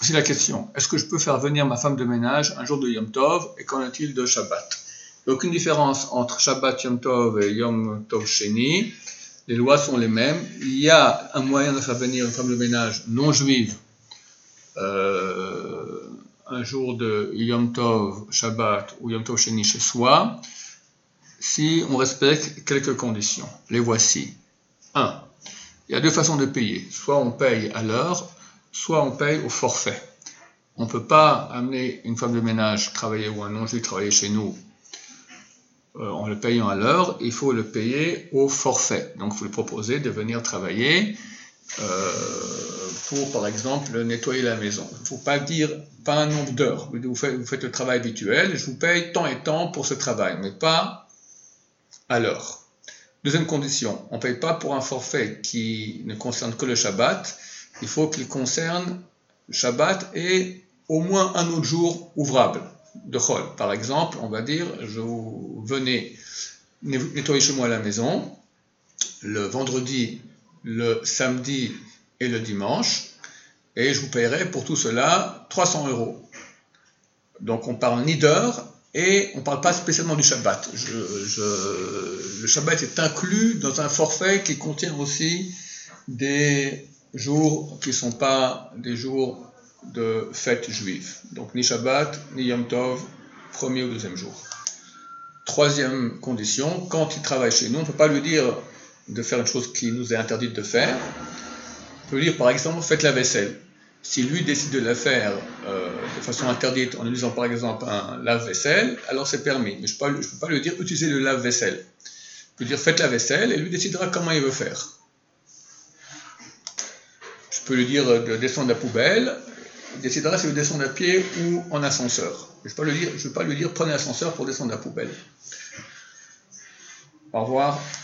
Voici la question. Est-ce que je peux faire venir ma femme de ménage un jour de Yom Tov et qu'en est-il de Shabbat? Il n'y a aucune différence entre Shabbat Yom Tov et Yom Tov Sheni. Les lois sont les mêmes. Il y a un moyen de faire venir une femme de ménage non juive un jour de Yom Tov Shabbat ou Yom Tov Sheni chez soi si on respecte quelques conditions. Les voici. 1. Il y a deux façons de payer. Soit on paye à l'heure, soit on paye au forfait. On ne peut pas amener une femme de ménage travailler ou un non-juif travailler chez nous en le payant à l'heure, il faut le payer au forfait. Donc il faut lui proposer de venir travailler pour, par exemple, nettoyer la maison. Il ne faut pas dire, pas un nombre d'heures. Vous faites le travail habituel, je vous paye tant et tant pour ce travail, mais pas à l'heure. Deuxième condition, on ne paye pas pour un forfait qui ne concerne que le Shabbat, il faut qu'il concerne le Shabbat et au moins un autre jour ouvrable de Chol. Par exemple, on va dire, venez nettoyer chez moi la maison le vendredi, le samedi et le dimanche, et je vous paierai pour tout cela 300 €. Donc on parle ni d'heures, et on ne parle pas spécialement du Shabbat. Le Shabbat est inclus dans un forfait qui contient aussi des jours qui ne sont pas des jours de fête juive. Donc ni Shabbat, ni Yom Tov, premier ou deuxième jour. Troisième condition, quand il travaille chez nous, on ne peut pas lui dire de faire une chose qui nous est interdite de faire. On peut lui dire par exemple, faites la vaisselle. Si lui décide de la faire de façon interdite en utilisant par exemple un lave-vaisselle, alors c'est permis. Mais je ne peux pas lui dire utilisez le lave-vaisselle. Je peux dire faites la vaisselle et lui décidera comment il veut faire. Je peux lui dire de descendre la poubelle, il décidera s'il veut descendre à pied ou en ascenseur. Je ne vais pas lui dire prenez l'ascenseur pour descendre la poubelle. Au revoir.